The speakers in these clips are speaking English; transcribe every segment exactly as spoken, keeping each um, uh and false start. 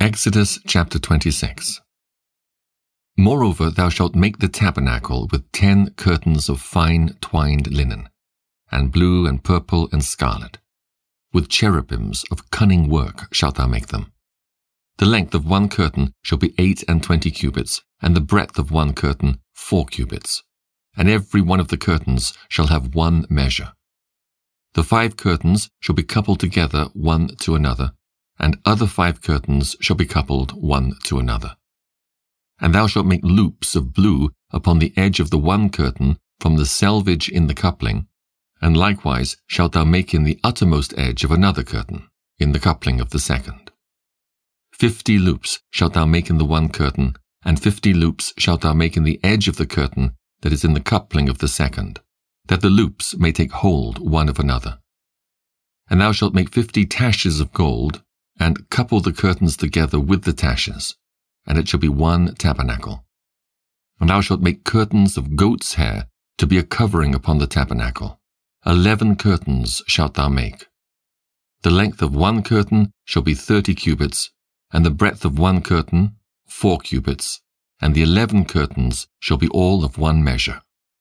Exodus chapter twenty-six. Moreover, thou shalt make the tabernacle with ten curtains of fine twined linen, and blue and purple and scarlet. With cherubims of cunning work shalt thou make them. The length of one curtain shall be eight and twenty cubits, and the breadth of one curtain four cubits. And every one of the curtains shall have one measure. The five curtains shall be coupled together one to another, and other five curtains shall be coupled one to another. And thou shalt make loops of blue upon the edge of the one curtain from the selvage in the coupling, and likewise shalt thou make in the uttermost edge of another curtain, in the coupling of the second. Fifty loops shalt thou make in the one curtain, and fifty loops shalt thou make in the edge of the curtain that is in the coupling of the second, that the loops may take hold one of another. And thou shalt make fifty taches of gold, and couple the curtains together with the taches, and it shall be one tabernacle. And thou shalt make curtains of goat's hair to be a covering upon the tabernacle. Eleven curtains shalt thou make. The length of one curtain shall be thirty cubits, and the breadth of one curtain four cubits, and the eleven curtains shall be all of one measure.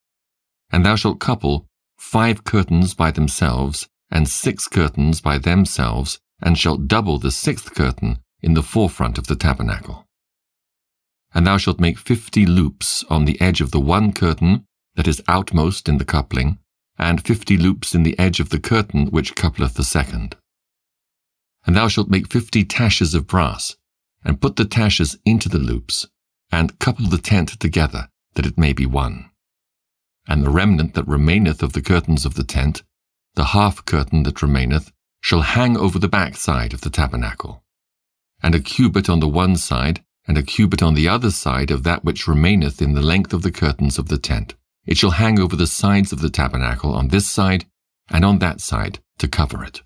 And thou shalt couple five curtains by themselves, and six curtains by themselves, and shalt double the sixth curtain in the forefront of the tabernacle. And thou shalt make fifty loops on the edge of the one curtain that is outmost in the coupling, and fifty loops in the edge of the curtain which coupleth the second. And thou shalt make fifty taches of brass, and put the taches into the loops, and couple the tent together, that it may be one. And the remnant that remaineth of the curtains of the tent, the half curtain that remaineth, shall hang over the back side of the tabernacle. And a cubit on the one side, and a cubit on the other side of that which remaineth in the length of the curtains of the tent. It shall hang over the sides of the tabernacle on this side, and on that side, to cover it.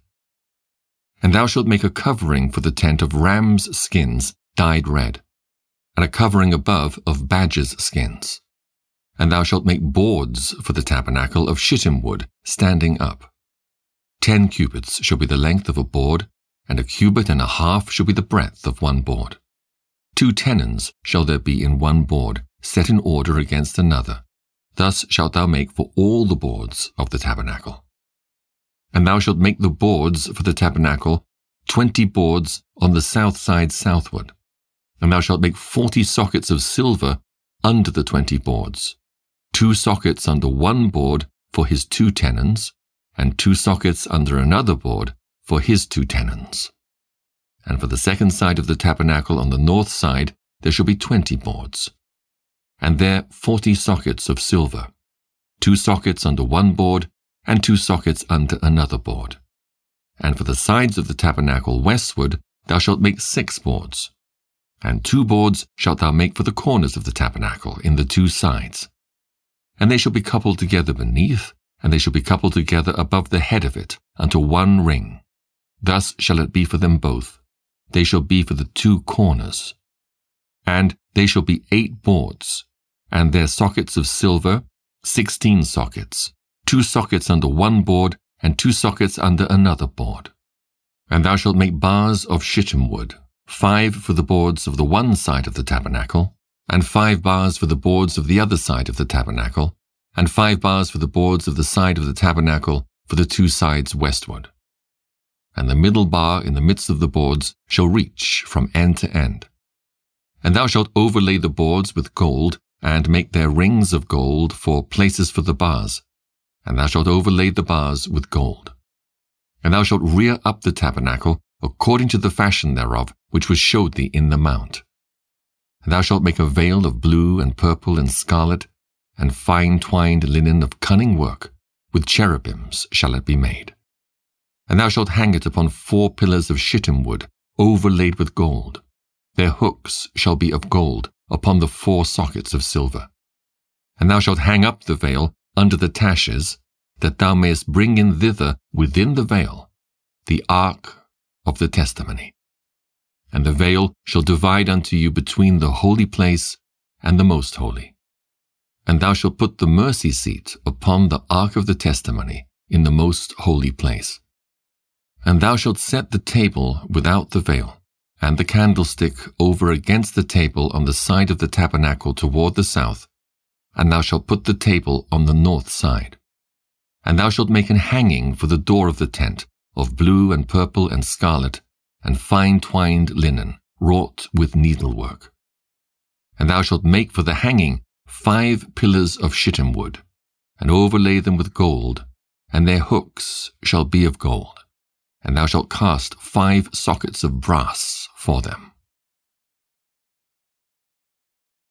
And thou shalt make a covering for the tent of rams' skins dyed red, and a covering above of badgers' skins. And thou shalt make boards for the tabernacle of shittim wood standing up. Ten cubits shall be the length of a board, and a cubit and a half shall be the breadth of one board. Two tenons shall there be in one board, set in order against another. Thus shalt thou make for all the boards of the tabernacle. And thou shalt make the boards for the tabernacle twenty boards on the south side southward. And thou shalt make forty sockets of silver under the twenty boards, two sockets under one board for his two tenons, and two sockets under another board for his two tenons. And for the second side of the tabernacle on the north side there shall be twenty boards, and there forty sockets of silver, two sockets under one board, and two sockets under another board. And for the sides of the tabernacle westward thou shalt make six boards, and two boards shalt thou make for the corners of the tabernacle in the two sides. And they shall be coupled together beneath, and they shall be coupled together above the head of it unto one ring. Thus shall it be for them both. They shall be for the two corners. And they shall be eight boards, and their sockets of silver, sixteen sockets, two sockets under one board, and two sockets under another board. And thou shalt make bars of shittim wood, five for the boards of the one side of the tabernacle, and five bars for the boards of the other side of the tabernacle, and five bars for the boards of the side of the tabernacle for the two sides westward. And the middle bar in the midst of the boards shall reach from end to end. And thou shalt overlay the boards with gold, and make their rings of gold for places for the bars, and thou shalt overlay the bars with gold. And thou shalt rear up the tabernacle according to the fashion thereof which was showed thee in the mount. And thou shalt make a veil of blue and purple and scarlet, and fine twined linen of cunning work, with cherubims shall it be made. And thou shalt hang it upon four pillars of shittim wood, overlaid with gold. Their hooks shall be of gold upon the four sockets of silver. And thou shalt hang up the veil under the taches, that thou mayest bring in thither within the veil the ark of the testimony. And the veil shall divide unto you between the holy place and the most holy. And thou shalt put the mercy seat upon the ark of the testimony in the most holy place. And thou shalt set the table without the veil, and the candlestick over against the table on the side of the tabernacle toward the south, and thou shalt put the table on the north side. And thou shalt make an hanging for the door of the tent, of blue and purple and scarlet, and fine twined linen, wrought with needlework. And thou shalt make for the hanging five pillars of shittim wood, and overlay them with gold, and their hooks shall be of gold. And thou shalt cast five sockets of brass for them.